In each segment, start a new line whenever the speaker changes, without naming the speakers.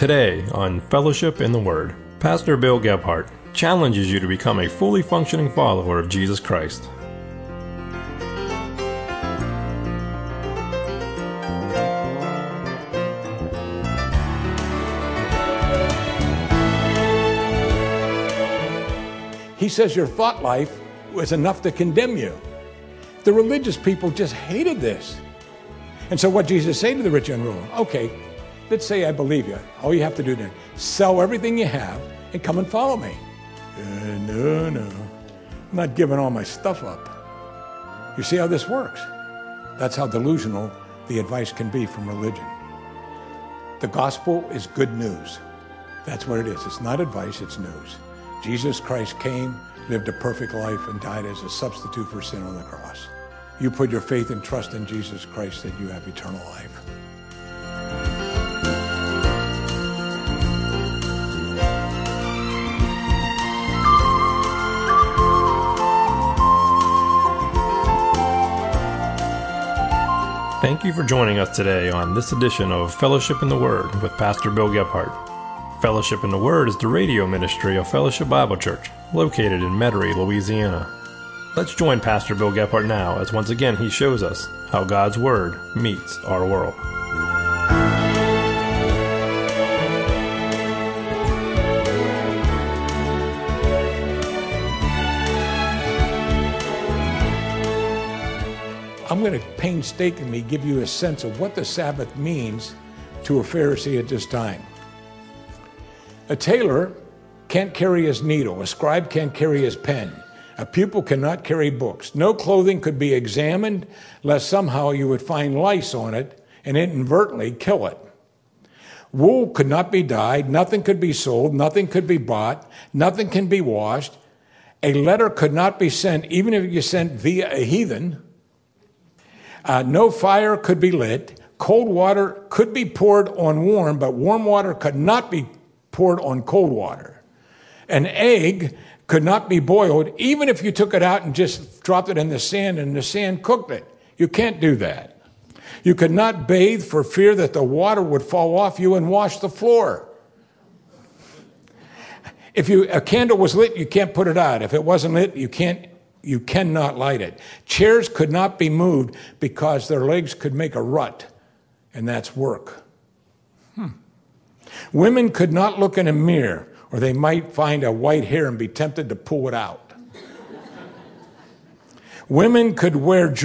Today on Fellowship in the Word, Pastor Bill Gebhardt challenges you to become a fully functioning follower of Jesus Christ.
He says your thought life was enough to condemn you. The religious people just hated this. And so what Jesus said to the rich young ruler, okay, let's say I believe you. All you have to do then, sell everything you have and come and follow me. No, I'm not giving all my stuff up. You see how this works? That's how delusional the advice can be from religion. The gospel is good news. That's what it is. It's not advice, it's news. Jesus Christ came, lived a perfect life, and died as a substitute for sin on the cross. You put your faith and trust in Jesus Christ, that you have eternal life.
Thank you for joining us today on this edition of Fellowship in the Word with Pastor Bill Gebhardt. Fellowship in the Word is the radio ministry of Fellowship Bible Church, located in Metairie, Louisiana. Let's join Pastor Bill Gebhardt now as once again he shows us how God's Word meets our world.
I'm going to painstakingly give you a sense of what the Sabbath means to a Pharisee at this time. A tailor can't carry his needle. A scribe can't carry his pen. A pupil cannot carry books. No clothing could be examined lest somehow you would find lice on it and inadvertently kill it. Wool could not be dyed. Nothing could be sold. Nothing could be bought. Nothing can be washed. A letter could not be sent, even if you sent via a heathen. No fire could be lit. Cold water could be poured on warm, but warm water could not be poured on cold water. An egg could not be boiled, even if you took it out and just dropped it in the sand and the sand cooked it. You can't do that. You could not bathe for fear that the water would fall off you and wash the floor. If a candle was lit, you can't put it out. If it wasn't lit, you cannot light it. Chairs could not be moved because their legs could make a rut, and that's work. Women could not look in a mirror, or they might find a white hair and be tempted to pull it out. Women could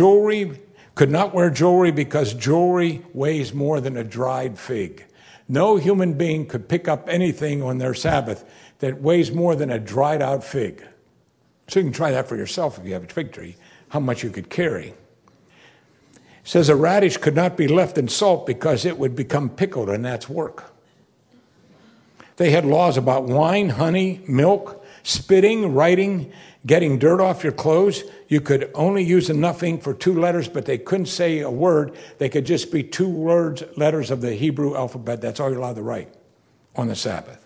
not wear jewelry because jewelry weighs more than a dried fig. No human being could pick up anything on their Sabbath that weighs more than a dried out fig. So you can try that for yourself if you have a fig tree, how much you could carry. It says a radish could not be left in salt because it would become pickled, and that's work. They had laws about wine, honey, milk, spitting, writing, getting dirt off your clothes. You could only use enough ink for 2 letters, but they couldn't say a word. They could just be 2 letters of the Hebrew alphabet. That's all you're allowed to write on the Sabbath.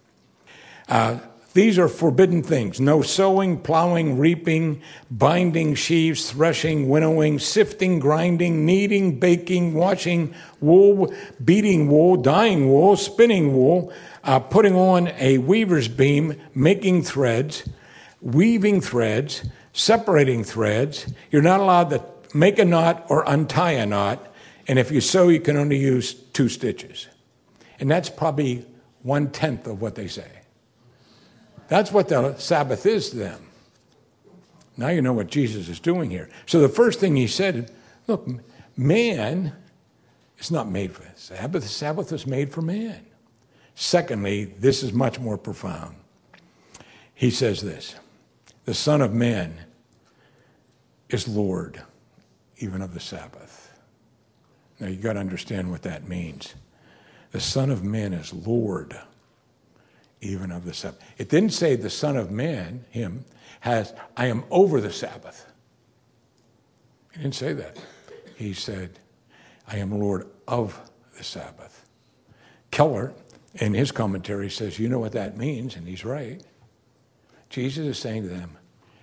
These are forbidden things. No sowing, plowing, reaping, binding sheaves, threshing, winnowing, sifting, grinding, kneading, baking, washing wool, beating wool, dyeing wool, spinning wool, putting on a weaver's beam, making threads, weaving threads, separating threads. You're not allowed to make a knot or untie a knot. And if you sew, you can only use 2 stitches. And that's probably 1/10 of what they say. That's what the Sabbath is to them. Now you know what Jesus is doing here. So the first thing he said, look, man is not made for the Sabbath. The Sabbath is made for man. Secondly, this is much more profound. He says this, the Son of Man is Lord, even of the Sabbath. Now you got to understand what that means. The Son of Man is Lord, even of the Sabbath. It didn't say the Son of Man, him, I am over the Sabbath. He didn't say that. He said, I am Lord of the Sabbath. Keller, in his commentary, says, you know what that means, and he's right. Jesus is saying to them,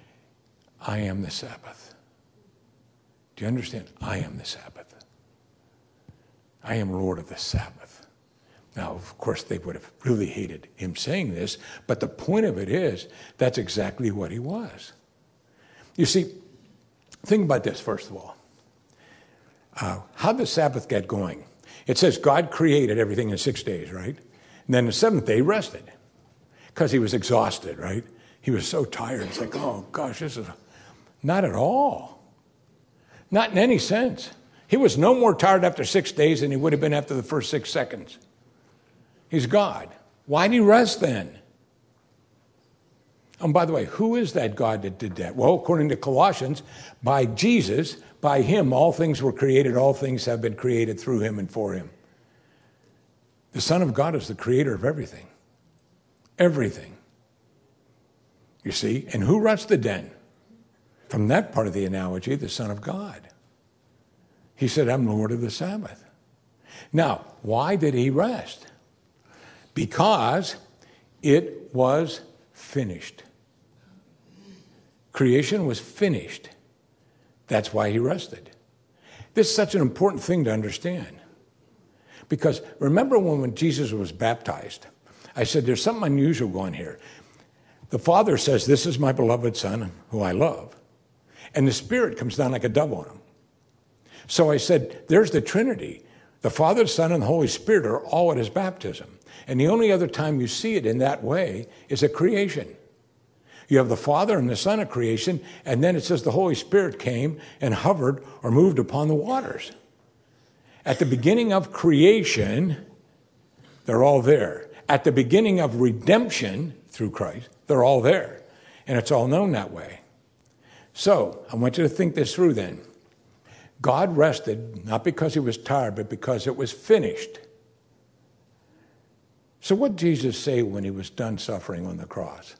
I am the Sabbath. Do you understand? I am the Sabbath. I am Lord of the Sabbath. Now, of course, they would have really hated him saying this, but the point of it is that's exactly what he was. You see, think about this, first of all. How did the Sabbath get going? It says God created everything in 6 days, right? And then the seventh day he rested because he was exhausted, right? He was so tired. It's like, oh, gosh, this is not at all. Not in any sense. He was no more tired after 6 days than he would have been after the first 6 seconds. He's God. Why did he rest then? And by the way, who is that God that did that? Well, according to Colossians, by Jesus, by him, all things were created. All things have been created through him and for him. The Son of God is the creator of everything. Everything. You see? And who rested then? From that part of the analogy, the Son of God. He said, I'm Lord of the Sabbath. Now, why did he rest? Because it was finished. Creation was finished. That's why he rested. This is such an important thing to understand. Because remember when Jesus was baptized, I said there's something unusual going here. The Father says, this is my beloved Son who I love. And the Spirit comes down like a dove on him. So I said, there's the Trinity. The Father, the Son, and the Holy Spirit are all at his baptism. And the only other time you see it in that way is at creation. You have the Father and the Son at creation, and then it says the Holy Spirit came and hovered or moved upon the waters. At the beginning of creation, they're all there. At the beginning of redemption through Christ, they're all there. And it's all known that way. So I want you to think this through then. God rested, not because he was tired, but because it was finished. So what did Jesus say when he was done suffering on the cross?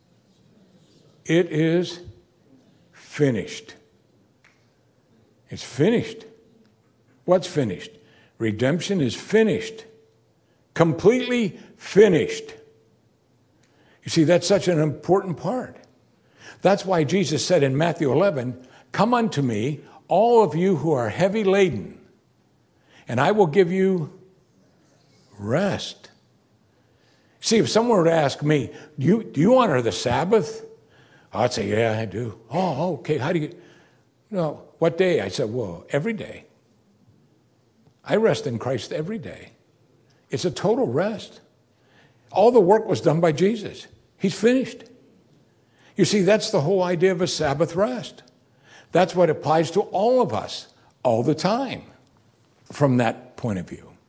It is finished. It's finished. What's finished? Redemption is finished. Completely finished. You see, that's such an important part. That's why Jesus said in Matthew 11, come unto me, all of you who are heavy laden, and I will give you rest. See, if someone were to ask me, do you honor the Sabbath? I'd say, yeah, I do. Oh, okay. How do you? No, what day? I said, well, every day. I rest in Christ every day. It's a total rest. All the work was done by Jesus. He's finished. You see, that's the whole idea of a Sabbath rest. That's what applies to all of us all the time from that point of view.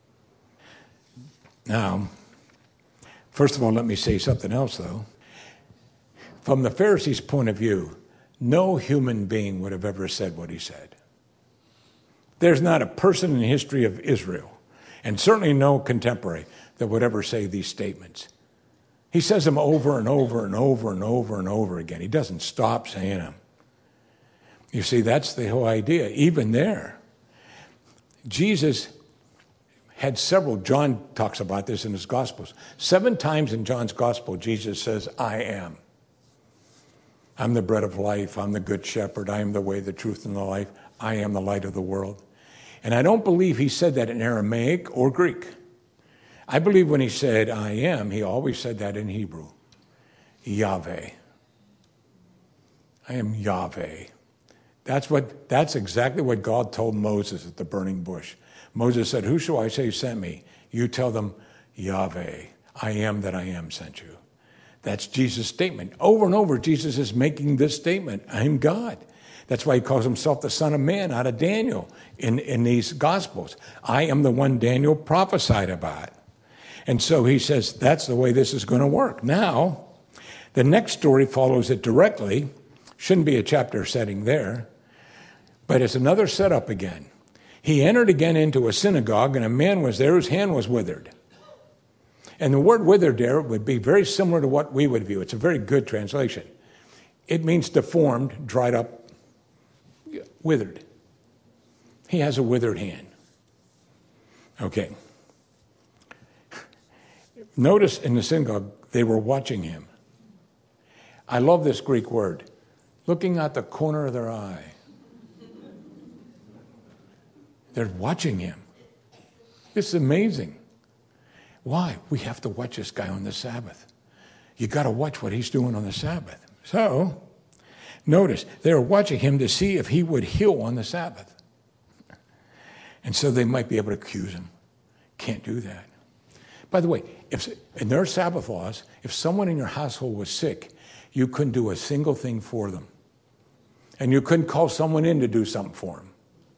Now, first of all, let me say something else, though. From the Pharisees' point of view, no human being would have ever said what he said. There's not a person in the history of Israel, and certainly no contemporary, that would ever say these statements. He says them over and over and over and over and over again. He doesn't stop saying them. You see, that's the whole idea. Even there, Jesus had several, John talks about this in his Gospels. 7 times in John's Gospel, Jesus says, I am. I'm the bread of life. I'm the good shepherd. I am the way, the truth, and the life. I am the light of the world. And I don't believe he said that in Aramaic or Greek. I believe when he said, I am, he always said that in Hebrew. Yahweh. I am Yahweh. That's exactly what God told Moses at the burning bush. Moses said, who shall I say sent me? You tell them, Yahweh, I am that I am sent you. That's Jesus' statement. Over and over, Jesus is making this statement. I am God. That's why he calls himself the Son of Man out of Daniel in these Gospels. I am the one Daniel prophesied about. And so he says, that's the way this is going to work. Now, the next story follows it directly. Shouldn't be a chapter setting there. But it's another setup again. He entered again into a synagogue, and a man was there whose hand was withered. And the word withered there would be very similar to what we would view. It's a very good translation. It means deformed, dried up, withered. He has a withered hand. Okay. Notice in the synagogue, they were watching him. I love this Greek word. Looking out the corner of their eye. They're watching him. This is amazing. Why? We have to watch this guy on the Sabbath. You got to watch what he's doing on the Sabbath. So, notice, they were watching him to see if he would heal on the Sabbath. And so they might be able to accuse him. Can't do that. By the way, if in their Sabbath laws, if someone in your household was sick, you couldn't do a single thing for them. And you couldn't call someone in to do something for them.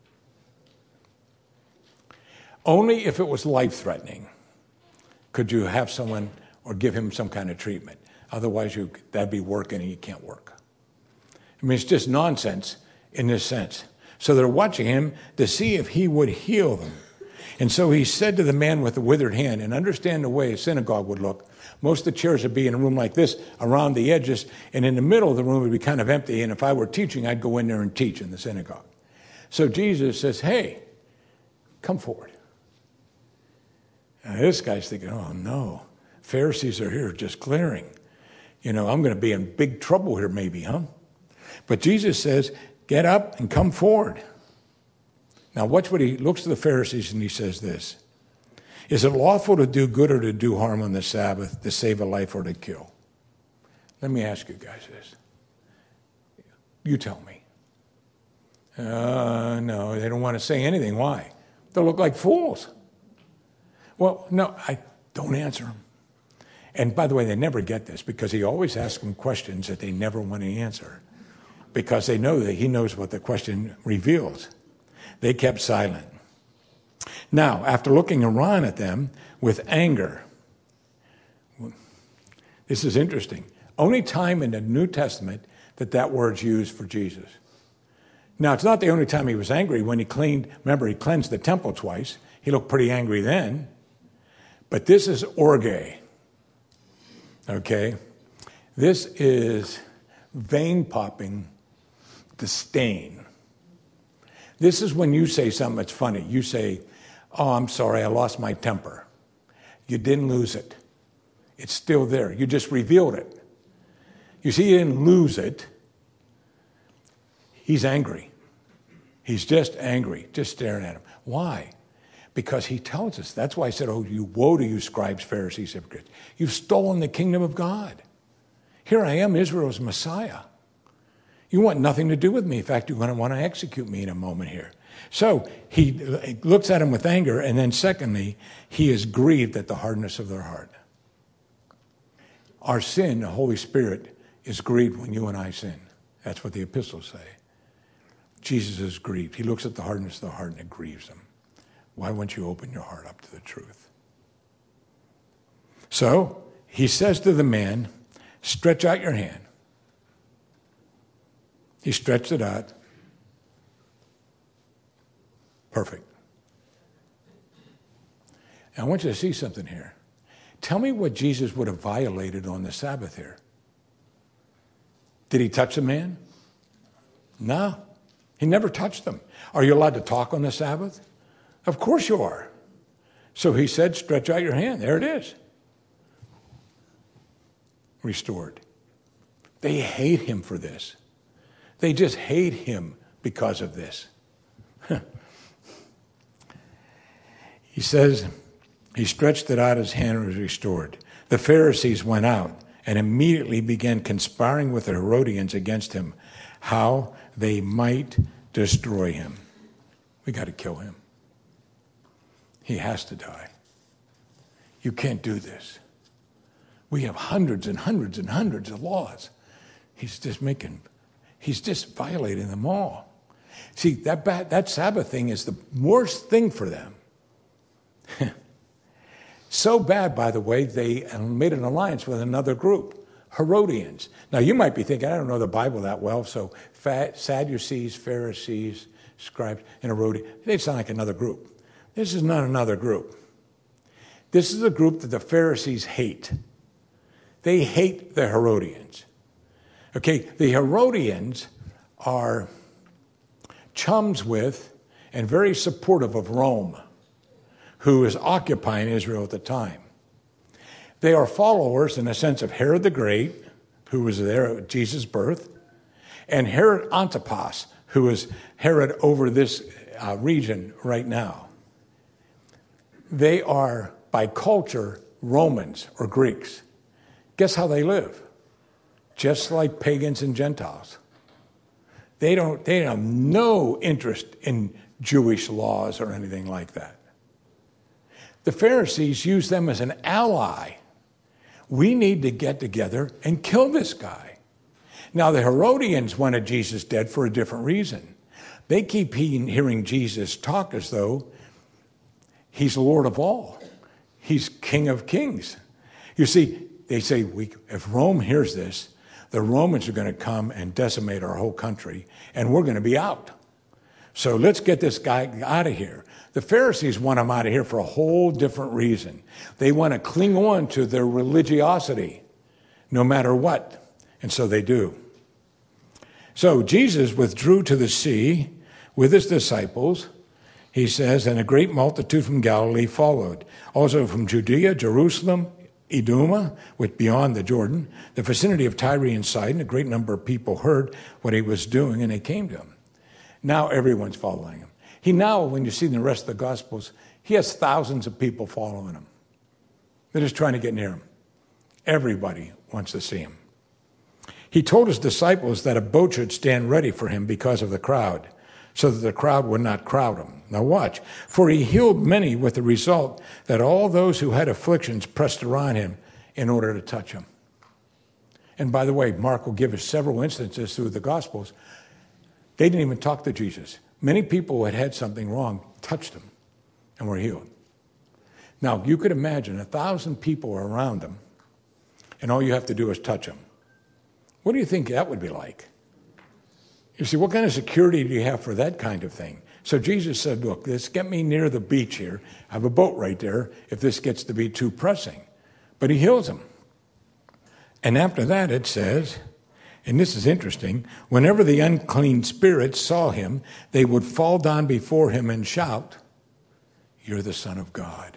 Only if it was life-threatening could you have someone or give him some kind of treatment. Otherwise, that'd be working and you can't work. I mean, it's just nonsense in this sense. So they're watching him to see if he would heal them. And so he said to the man with the withered hand, and understand the way a synagogue would look. Most of the chairs would be in a room like this, around the edges, and in the middle of the room would be kind of empty. And if I were teaching, I'd go in there and teach in the synagogue. So Jesus says, hey, come forward. Now this guy's thinking, oh no, Pharisees are here just glaring. I'm going to be in big trouble here maybe, huh? But Jesus says, get up and come forward. Now watch what he looks to the Pharisees and he says this. Is it lawful to do good or to do harm on the Sabbath, to save a life or to kill? Let me ask you guys this. You tell me. No, they don't want to say anything. Why? They look like fools. Well, no, I don't answer them. And by the way, they never get this because he always asks them questions that they never want to answer because they know that he knows what the question reveals. They kept silent. Now, after looking around at them with anger, this is interesting. Only time in the New Testament that word's used for Jesus. Now, it's not the only time he was angry. When he cleansed the temple twice. He looked pretty angry then. But this is orge. Okay? This is vein-popping disdain. This is when you say something that's funny. You say, oh, I'm sorry, I lost my temper. You didn't lose it. It's still there. You just revealed it. You see, he didn't lose it. He's angry. He's just angry, just staring at him. Why? Because he tells us. That's why I said, oh, woe to you, scribes, Pharisees, hypocrites. You've stolen the kingdom of God. Here I am, Israel's Messiah. You want nothing to do with me. In fact, you're going to want to execute me in a moment here. So he looks at him with anger, and then secondly, he is grieved at the hardness of their heart. Our sin, the Holy Spirit, is grieved when you and I sin. That's what the epistles say. Jesus is grieved. He looks at the hardness of the heart, and it grieves him. Why won't you open your heart up to the truth? So he says to the man, stretch out your hand. He stretched it out. Perfect. And I want you to see something here. Tell me what Jesus would have violated on the Sabbath here. Did he touch the man? No. He never touched them. Are you allowed to talk on the Sabbath? Of course you are. So he said, stretch out your hand. There it is. Restored. They hate him for this. They just hate him because of this. He says, he stretched it out, his hand was restored. The Pharisees went out and immediately began conspiring with the Herodians against him, how they might destroy him. We got to kill him. He has to die. You can't do this. We have hundreds and hundreds and hundreds of laws. He's just violating them all. See, that Sabbath thing is the worst thing for them. So bad, by the way, they made an alliance with another group, Herodians. Now, you might be thinking, I don't know the Bible that well, so Sadducees, Pharisees, scribes, and Herodians, they sound like another group. This is not another group. This is a group that the Pharisees hate. They hate the Herodians. Okay, the Herodians are chums with and very supportive of Rome, who is occupying Israel at the time. They are followers, in a sense, of Herod the Great, who was there at Jesus' birth, and Herod Antipas, who is Herod over this region right now. They are by culture, Romans or Greeks. Guess how they live? Just like pagans and Gentiles. They have no interest in Jewish laws or anything like that. The Pharisees use them as an ally. We need to get together and kill this guy. Now, the Herodians wanted Jesus dead for a different reason. They keep hearing Jesus talk as though he's Lord of all. He's King of kings. You see, they say, if Rome hears this, the Romans are going to come and decimate our whole country, and we're going to be out. So let's get this guy out of here. The Pharisees want him out of here for a whole different reason. They want to cling on to their religiosity, no matter what. And so they do. So Jesus withdrew to the sea with his disciples, he says, and a great multitude from Galilee followed. Also from Judea, Jerusalem, Idumea, which beyond the Jordan, the vicinity of Tyre and Sidon, a great number of people heard what he was doing, and they came to him. Now everyone's following him. When you see in the rest of the Gospels, he has thousands of people following him. They're just trying to get near him. Everybody wants to see him. He told his disciples that a boat should stand ready for him because of the crowd, so that the crowd would not crowd him. Now watch. For he healed many, with the result that all those who had afflictions pressed around him in order to touch him. And by the way, Mark will give us several instances through the Gospels. They didn't even talk to Jesus. Many people who had had something wrong touched him and were healed. Now, you could imagine 1,000 people are around him, and all you have to do is touch him. What do you think that would be like? You see, what kind of security do you have for that kind of thing? So Jesus said, look, let's get me near the beach here. I have a boat right there if this gets to be too pressing. But he heals him. And after that, it says, and this is interesting, whenever the unclean spirits saw him, they would fall down before him and shout, "You're the Son of God."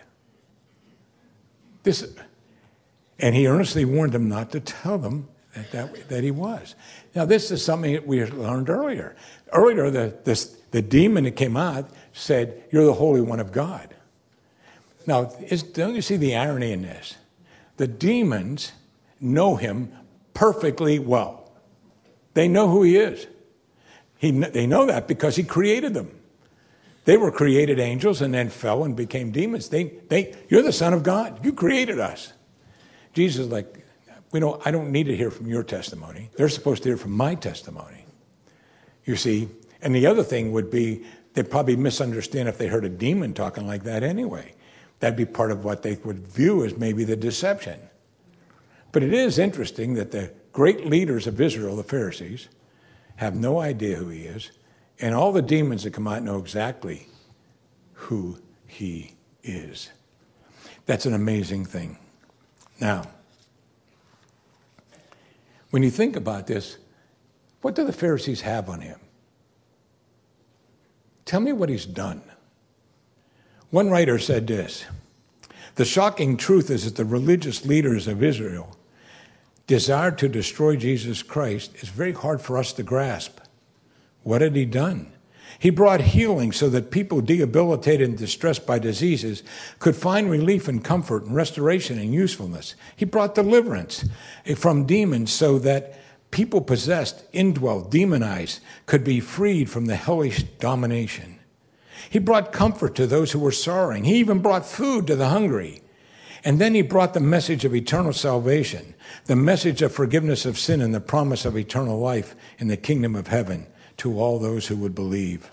And he earnestly warned them not to tell them that he was. Now, this is something that we learned earlier. Earlier, the demon that came out said, "You're the Holy One of God." Now, don't you see the irony in this? The demons know him perfectly well. They know who he is. They know that because he created them. They were created angels and then fell and became demons. You're the Son of God. You created us. Jesus is like, I don't need to hear from your testimony. They're supposed to hear from my testimony. You see, and the other thing would be they'd probably misunderstand if they heard a demon talking like that anyway. That'd be part of what they would view as maybe the deception. But it is interesting that the great leaders of Israel, the Pharisees, have no idea who he is, and all the demons that come out know exactly who he is. That's an amazing thing. Now, when you think about this, what do the Pharisees have on him? Tell me what he's done. One writer said this: the shocking truth is that the religious leaders of Israel desired to destroy Jesus Christ is very hard for us to grasp. What had he done? He brought healing so that people debilitated and distressed by diseases could find relief and comfort and restoration and usefulness. He brought deliverance from demons so that people possessed, indwelt, demonized could be freed from the hellish domination. He brought comfort to those who were sorrowing. He even brought food to the hungry. And then he brought the message of eternal salvation, the message of forgiveness of sin, and the promise of eternal life in the kingdom of heaven to all those who would believe.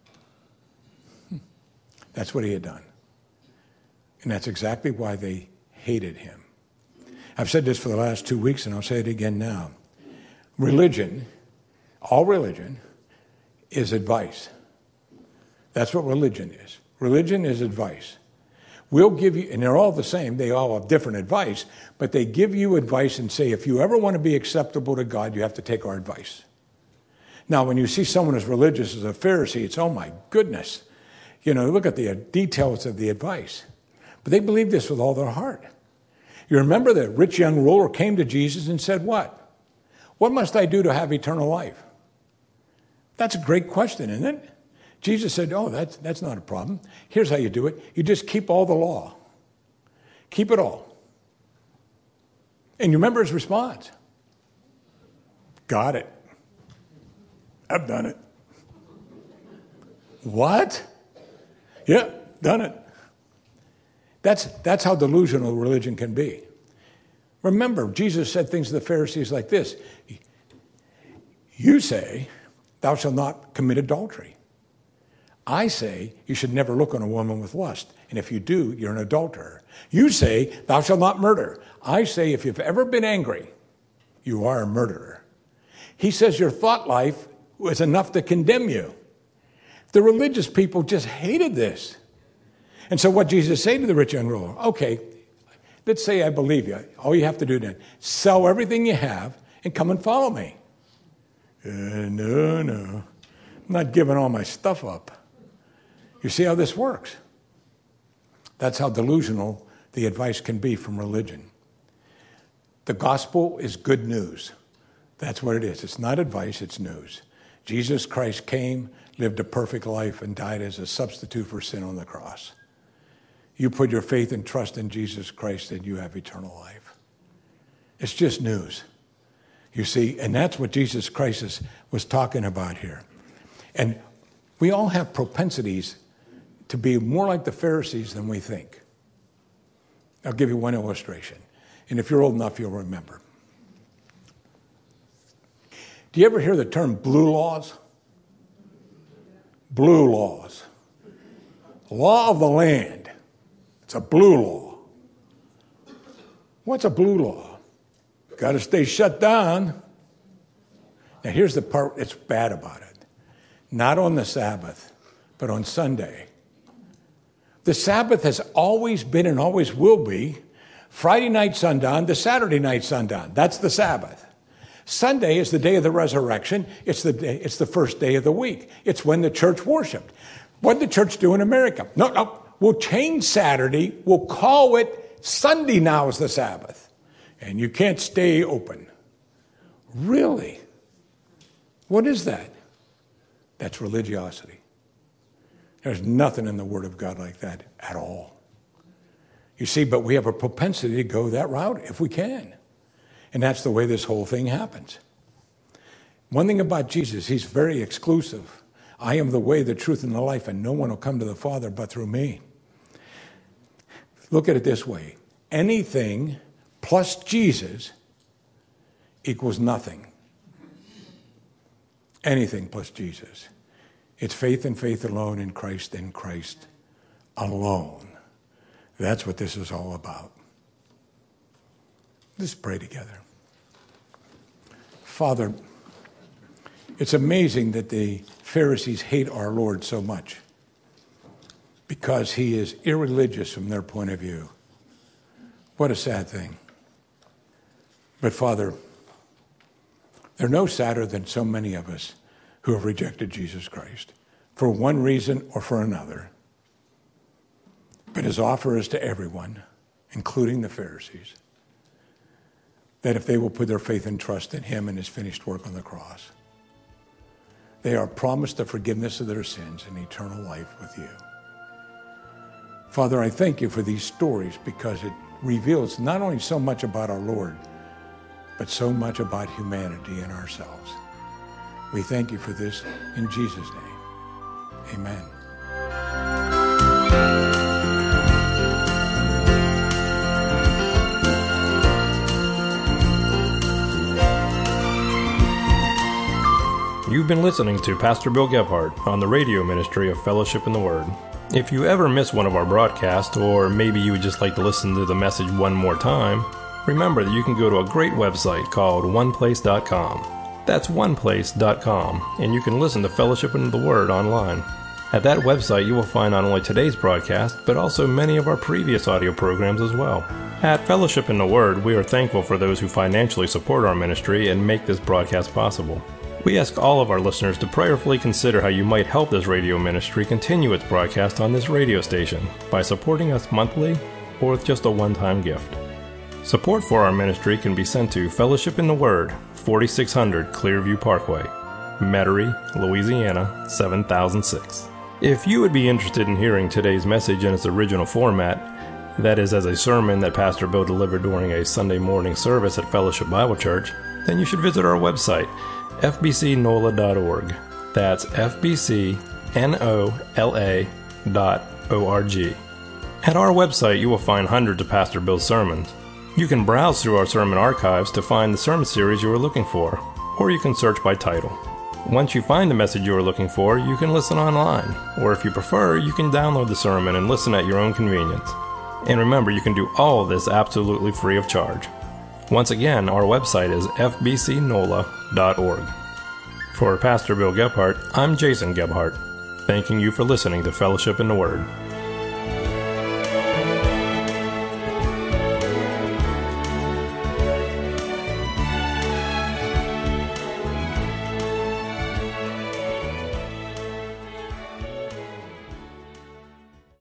That's what he had done. And that's exactly why they hated him. I've said this for the last 2 weeks, and I'll say it again now. Religion, all religion, is advice. That's what religion is. Religion is advice. We'll give you, and they're all the same, they all have different advice, but they give you advice and say, if you ever want to be acceptable to God, you have to take our advice. Now, when you see someone as religious as a Pharisee, it's, oh my goodness. Look at the details of the advice. But they believe this with all their heart. You remember the rich young ruler came to Jesus and said, what? What must I do to have eternal life? That's a great question, isn't it? Jesus said, oh, that's not a problem. Here's how you do it. You just keep all the law. Keep it all. And you remember his response. Got it. I've done it. What? Yeah, done it. That's how delusional religion can be. Remember, Jesus said things to the Pharisees like this. You say, thou shalt not commit adultery. I say, you should never look on a woman with lust. And if you do, you're an adulterer. You say, thou shalt not murder. I say, if you've ever been angry, you are a murderer. He says your thought life was enough to condemn you. The religious people just hated this. And so what Jesus said to the rich young ruler, okay, let's say I believe you. All you have to do then, sell everything you have and come and follow me. No, I'm not giving all my stuff up. You see how this works? That's how delusional the advice can be from religion. The gospel is good news. That's what it is. It's not advice, it's news. Jesus Christ came, lived a perfect life, and died as a substitute for sin on the cross. You put your faith and trust in Jesus Christ and you have eternal life. It's just news. You see, and that's what Jesus Christ was talking about here. And we all have propensities to be more like the Pharisees than we think. I'll give you one illustration. And if you're old enough, you'll remember. Do you ever hear the term blue laws? Blue laws. Law of the land. It's a blue law. What's a blue law? Got to stay shut down. Now here's the part that's bad about it. Not on the Sabbath, but on Sunday. The Sabbath has always been and always will be Friday night sundown to Saturday night sundown. That's the Sabbath. Sunday is the day of the resurrection. It's the first day of the week. It's when the church worshiped. What did the church do in America? No. We'll change Saturday. We'll call it Sunday now is the Sabbath. And you can't stay open. Really? What is that? That's religiosity. There's nothing in the Word of God like that at all. You see, but we have a propensity to go that route if we can. And that's the way this whole thing happens. One thing about Jesus, he's very exclusive. I am the way, the truth, and the life, and no one will come to the Father but through me. Look at it this way. Anything plus Jesus equals nothing. Anything plus Jesus. It's faith and faith alone in Christ alone. That's what this is all about. Let's pray together. Father, it's amazing that the Pharisees hate our Lord so much because he is irreligious from their point of view. What a sad thing. But Father, they're no sadder than so many of us who have rejected Jesus Christ for one reason or for another. But his offer is to everyone, including the Pharisees, that if they will put their faith and trust in him and his finished work on the cross, they are promised the forgiveness of their sins and eternal life with you. Father, I thank you for these stories because it reveals not only so much about our Lord, but so much about humanity and ourselves. We thank you for this in Jesus' name. Amen.
You've been listening to Pastor Bill Gebhardt on the radio ministry of Fellowship in the Word. If you ever miss one of our broadcasts, or maybe you would just like to listen to the message one more time, remember that you can go to a great website called oneplace.com. That's oneplace.com, and you can listen to Fellowship in the Word online. At that website, you will find not only today's broadcast, but also many of our previous audio programs as well. At Fellowship in the Word, we are thankful for those who financially support our ministry and make this broadcast possible. We ask all of our listeners to prayerfully consider how you might help this radio ministry continue its broadcast on this radio station by supporting us monthly or with just a one-time gift. Support for our ministry can be sent to Fellowship in the Word, 4600 Clearview Parkway, Metairie, Louisiana, 7006. If you would be interested in hearing today's message in its original format, that is, as a sermon that Pastor Bill delivered during a Sunday morning service at Fellowship Bible Church, then you should visit our website, fbcnola.org. That's fbcnola.org. At our website, you will find hundreds of Pastor Bill's sermons. You can browse through our sermon archives to find the sermon series you are looking for, or you can search by title. Once you find the message you are looking for, you can listen online, or if you prefer, you can download the sermon and listen at your own convenience. And remember, you can do all of this absolutely free of charge. Once again, our website is fbcnola.org. For Pastor Bill Gebhardt, I'm Jason Gebhardt, thanking you for listening to Fellowship in the Word.